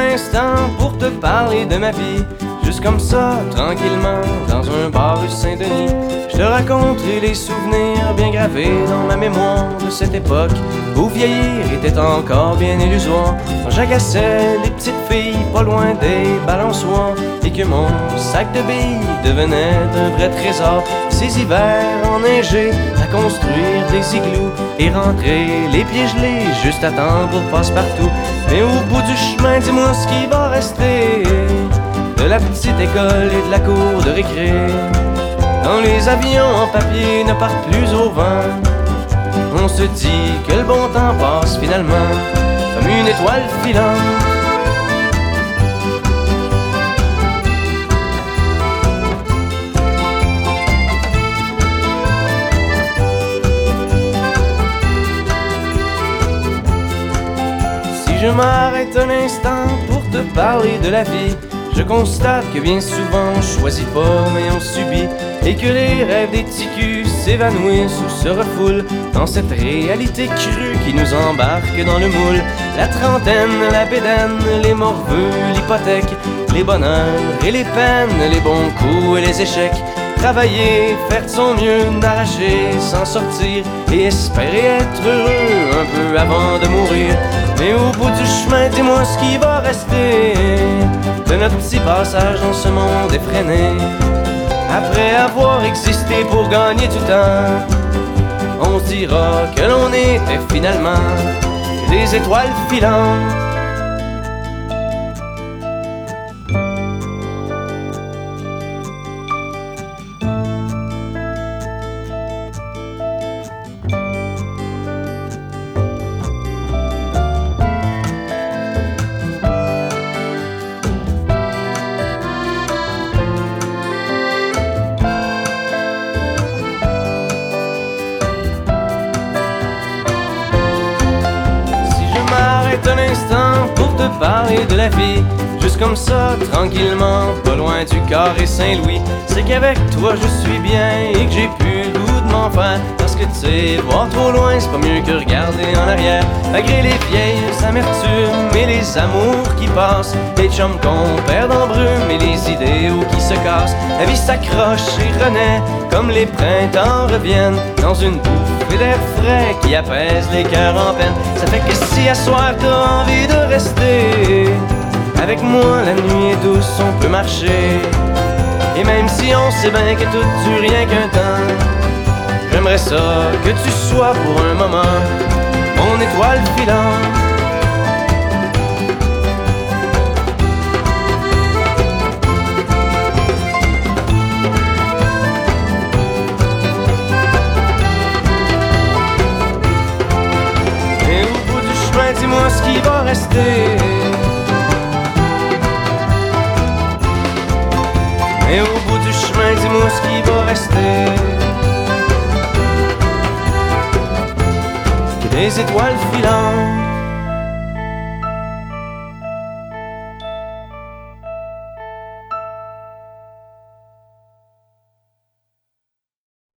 instant pour te parler de ma vie. Juste comme ça, tranquillement, dans un bar rue Saint-Denis. Je te raconterai les souvenirs bien gravés dans ma mémoire de cette époque où vieillir était encore bien illusoire. Quand j'agaçais les petites filles pas loin des balançoires et que mon sac de billes devenait un vrai trésor. Ces hivers enneigés à construire des igloos et rentrer les pieds gelés juste à temps pour passe-partout. Mais au bout du chemin, dis-moi ce qui va rester de la petite école et de la cour de récré. Quand les avions en papier ne partent plus au vent, on se dit que le bon temps passe finalement comme une étoile filante. Si je m'arrête un instant pour te parler de la vie, je constate que bien souvent on choisit pas mais on subit, et que les rêves des ticus s'évanouissent ou se refoulent dans cette réalité crue qui nous embarque dans le moule. La trentaine, la bédaine, les morveux, l'hypothèque, les bonheurs et les peines, les bons coups et les échecs. Travailler, faire de son mieux, n'arracher, s'en sortir et espérer être heureux un peu avant de mourir. Mais au bout du chemin, dis-moi ce qui va rester de notre petit passage dans ce monde effréné. Après avoir existé pour gagner du temps, on se dira que l'on était finalement des étoiles filantes. Un instant pour te parler de la vie, juste comme ça, tranquillement, pas loin du carré Saint-Louis. C'est qu'avec toi je suis bien et que j'ai plus le goût de m'en faire. Parce que tu sais, voir trop loin c'est pas mieux que regarder en arrière. Malgré les vieilles amertumes et les amours qui passent, les chums qu'on perd en brume et les idéaux qui se cassent, la vie s'accroche et renaît comme les printemps reviennent dans une bouffée d'air frais qui apaise les cœurs en peine. Ça fait que si à soir t'as envie de rester avec moi, la nuit est douce, on peut marcher. Et même si on sait bien que tout dure rien qu'un temps, j'aimerais ça que tu sois pour un moment mon étoile filante. Et au bout du chemin, dis-moi ce qui va rester. Et au bout du chemin, dis-moi ce qui va rester que des étoiles filantes.